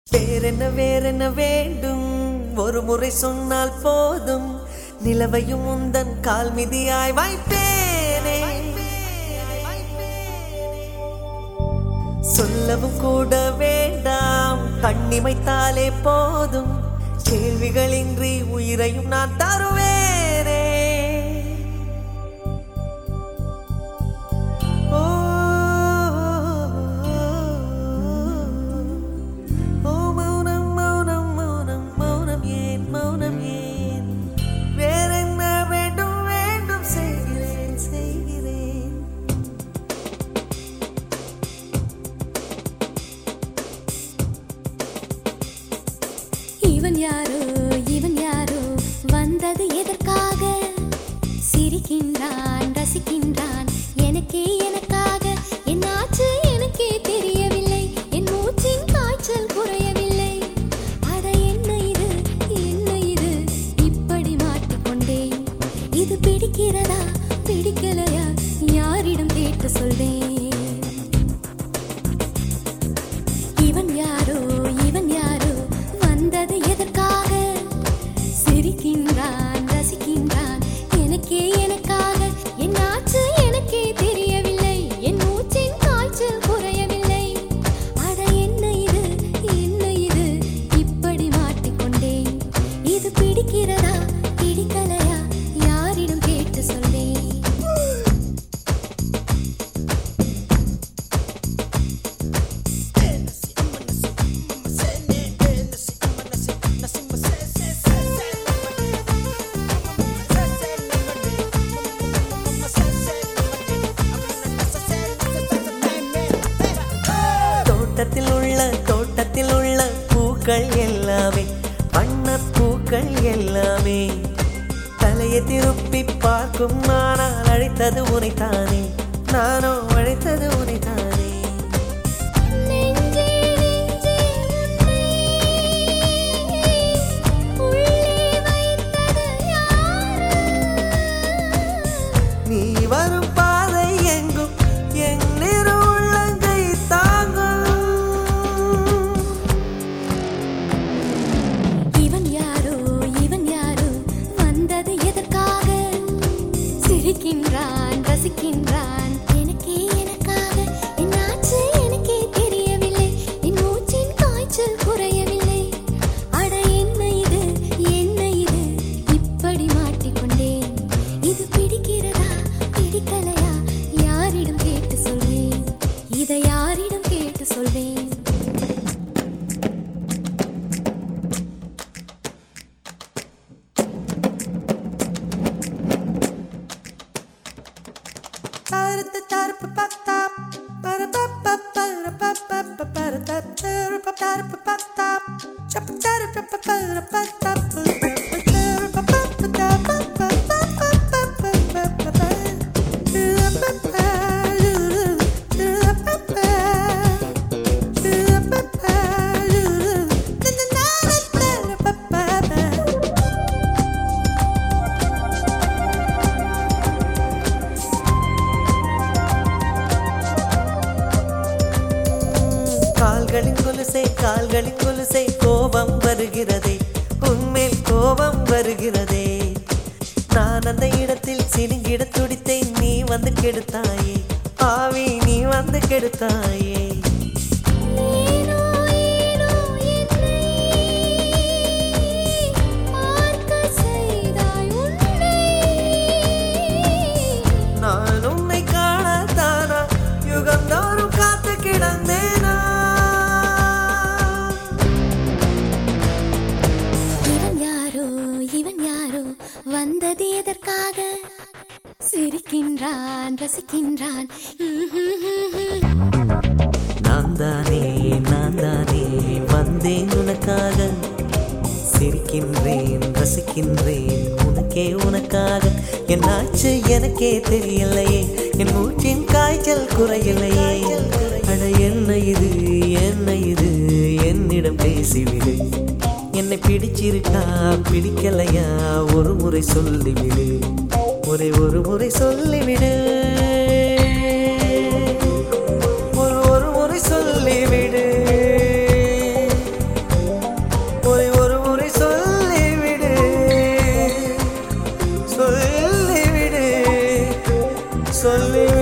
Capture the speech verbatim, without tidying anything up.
வேறென்ன வேறென்ன வேண்டும் ஒரு முறை சொன்னால் போதும் நிலவையும் உந்தன் கால் மிதியாய் வைப்பேனே சொல்லவும் கூட வேண்டாம் கண்ணிமைத்தாலே போதும் கேள்விகளின்றி உயிரையும் நான் தருவேனே இவன் யாரோ இவன் யாரோ வந்தது எதற்காக சிரிக்கின்றான் ரசிக்கின்றான் எனக்கே எனக்காக என்னாச்சு எனக்கே தெரியவில்லை என் மூச்சின் காய்ச்சல் குறையவில்லை அட என்ன இது என்ன இது இப்படி மாட்டிக்கொண்டேன் இது பிடிக்கிறதா பிடிக்கலையா யாரிடம் கேட்டு சொல்வேன் இவன் யாரோ இவன் யாரோ வந்தது எதற்காக சிரிக்கின்றான் ரசிக்கின்றான் எனக்கே எனக்காக என்னாச்சு எனக்கே தெரியவில்லை என் மூச்சின் காய்ச்சல் குறையவில்லை அட என்ன இது என்ன இது இப்படி மாட்டிக்கொண்டேன் இது பிடிக்கிறதா பிடிக்கலையா யாரிடம் கேட்டு சொல்வேன் தோட்டத்தில் உள்ள தோட்டத்தில் உள்ள பூக்கள் எல்லாமே வண்ண பூக்கள் எல்லாமே தலையை திருப்பி பார்க்கும் நானால் அழைத்தது உனைத்தானே நானோ அழைத்தது உனைத்தானே நீ வரும் பாதை எங்கும் என் நிறு உள்ளங்கை தாங்கும் இவன் யாரோ இவன் யாரோ வந்தது எதற்காக சிரிக்கின்றான் ரசிக்கின்றான் எனக்கே எனக்காக என்னாச்சு எனக்கே தெரியவில்லை என் மூச்சின் காய்ச்சல் குறையவில்லை அட என்ன இது என்ன இது இப்படி மாட்டிக்கொண்டேன் இது பிடிக்கிறதா பிடிக்கலையா யாரிடம் கேட்டு சொல்வேன் இதை யாரிடம் கேட்டு சொல்வேன் கால்களின் கொலுசை கால்களின் கொலுசை கோபம் வருகிறதே உன்மேல் கோபம் வருகிறதே நான் அந்த இடத்தில் சினுங்கிட துடித்தேன் நீ வந்து கெடுத்தாயே ஆவி நீ வந்து கெடுத்தாயே ஏனோ ஏனோ என்னை பார்க்க செய்தாய் உன்னை நான் உன்னை காணத்தானா யுகந்தோறும் காத்து கிடந்தேனா இவன் யாரோ இவன் யாரோ வந்தது எதற்காக சிரிக்கின்றான் ரசிக்கின்றான் நான் தானே நான் தானே வந்தேன் உனக்காக சிரிக்கின்றேன் ரசிக்கின்றேன் உனக்கே உனக்காக என்னாச்சு எனக்கே தெரியலையே என் மூச்சின் காய்ச்சல் குறையலையே அட என்ன இது என்ன இது என்னிடம் பேசிவிடு என்னை பிடிச்சிருக்கா பிடிக்கலையா ஒரு முறை சொல்லிவிடு ஒரே ஒரு முறை சொல்லிவிடு ஒரு ஒரு முறை சொல்லிவிடு சொல்லி